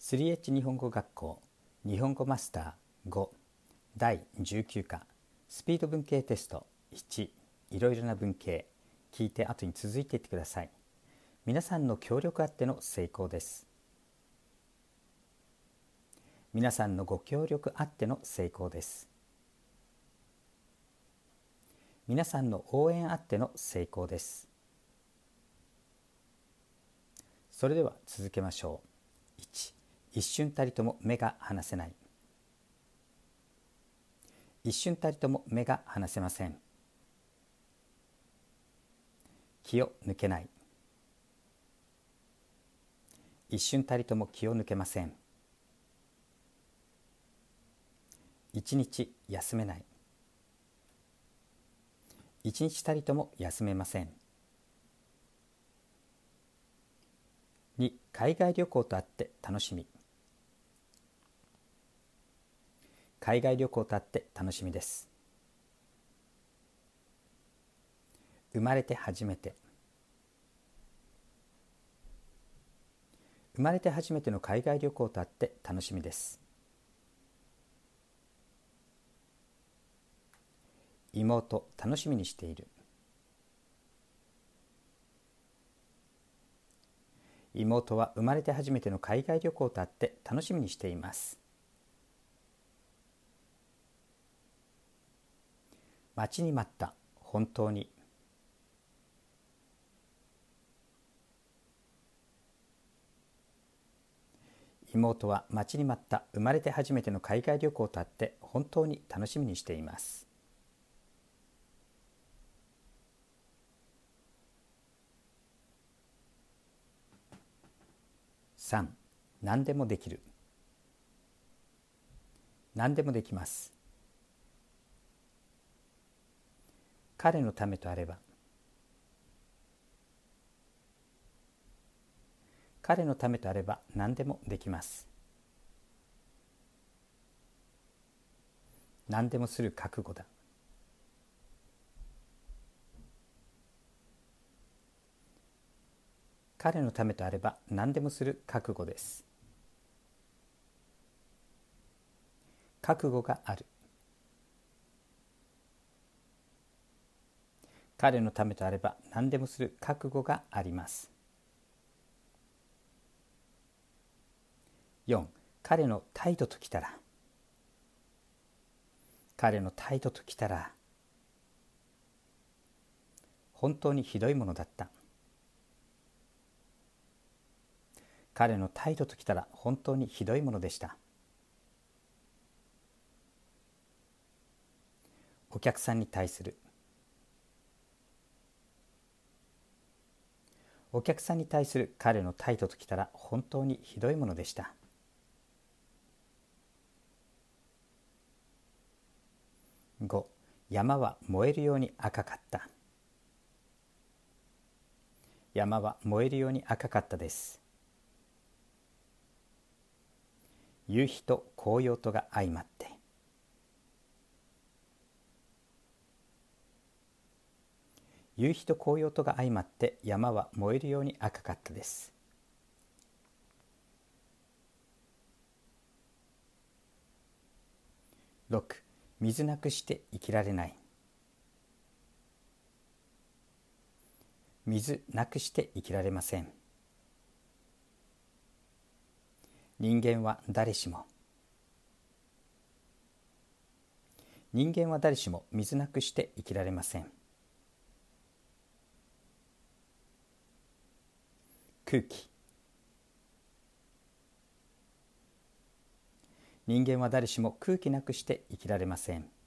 3H 日本語学校日本語マスター5第19課スピード文系テスト1いろいろな文系聞いて後に続いていってください。皆さんの協力あっての成功です。皆さんのご協力あっての成功です。皆さんの応援あっての成功です。それでは続けましょう。1一瞬たりとも目が離せない。一瞬たりとも目が離せません。気を抜けない。一瞬たりとも気を抜けません。一日休めない。一日たりとも休めません。2海外旅行とあって楽しみ。海外旅行とあって楽しみです。生まれて初めて。生まれて初めての海外旅行とあって楽しみです。妹楽しみにしている。妹は生まれて初めての海外旅行とあって楽しみにしています。待ちに待った。本当に。妹は待ちに待った生まれて初めての海外旅行とあって本当に楽しみにしています。3何でもできる。何でもできます。彼のためとあれば。彼のためとあれば何でもできます。何でもする覚悟だ。彼のためとあれば何でもする覚悟です。覚悟がある。彼のためとあれば何でもする覚悟があります。4彼の態度ときたら。彼の態度ときたら本当にひどいものだった。彼の態度ときたら本当にひどいものでした。お客さんに対する。お客さんに対する彼の態度ときたら本当にひどいものでした。5山は燃えるように赤かった。山は燃えるように赤かったです。夕日と紅葉とが相まって。夕日と紅葉とが相まって山は燃えるように赤かったです。6水なくして生きられない。水なくして生きられません。人間は誰しも水なくして生きられません。空気。人間は誰しも空気なくして生きられません。